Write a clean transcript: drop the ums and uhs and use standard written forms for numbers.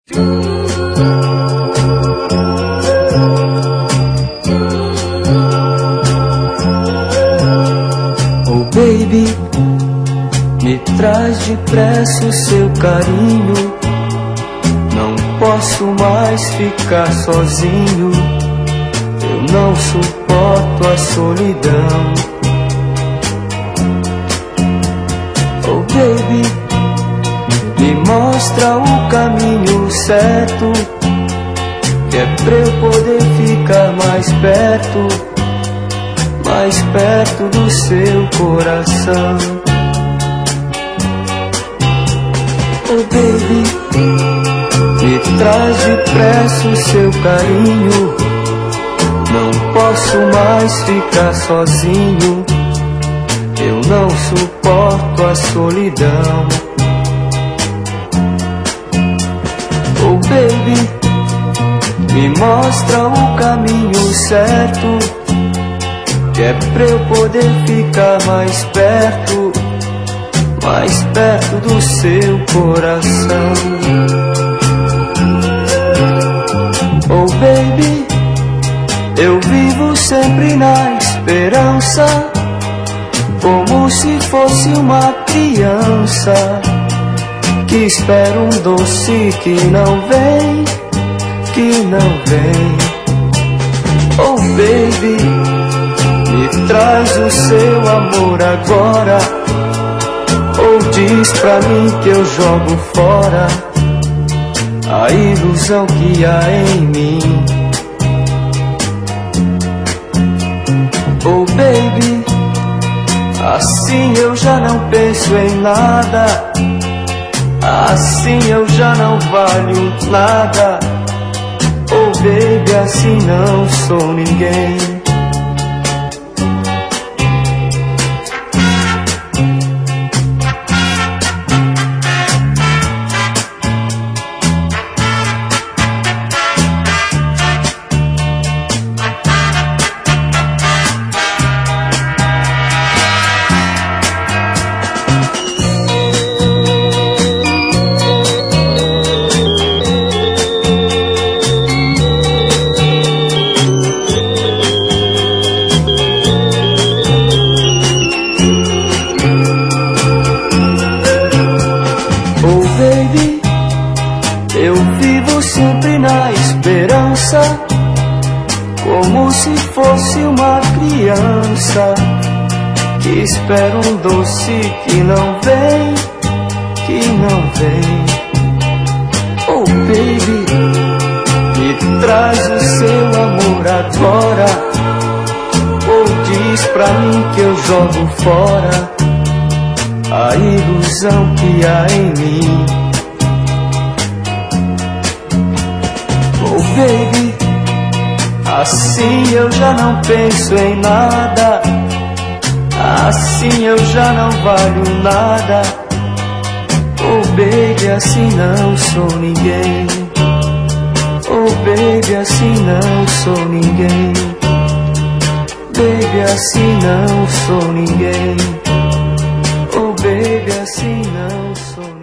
Oh baby, me traz depressa o seu carinho. Não posso mais ficar sozinho. Eu não suporto a solidão. Oh baby, me mostra o caminho certo, que é pra eu poder ficar mais perto do seu coração. Oh baby, me traz depressa o seu carinho. Não posso mais ficar sozinho. Eu não suporto a solidão. Oh baby, me mostra o caminho certo, que é pra eu poder ficar mais perto do seu coração. Oh baby, eu vivo sempre na esperança, como se fosse uma criança, que espera um doce que não vem. Oh baby, me traz o seu amor agora, ou diz pra mim que eu jogo fora a ilusão que há em mim. Oh baby, assim eu já não penso em nada, assim eu já não valho nada. Oh baby, assim não sou ninguém. Oh baby, eu vivo sempre na esperança, como se fosse uma criança, que espera um doce que não vem. Oh baby, me traz o seu amor agora, ou diz pra mim que eu jogo fora a ilusão que há em mim. Oh baby, assim eu já não penso em nada, assim eu já não valho nada. Oh baby, assim não sou ninguém. Oh baby, assim não sou ninguém. Baby, assim não sou ninguém. Oh baby, assim não sou.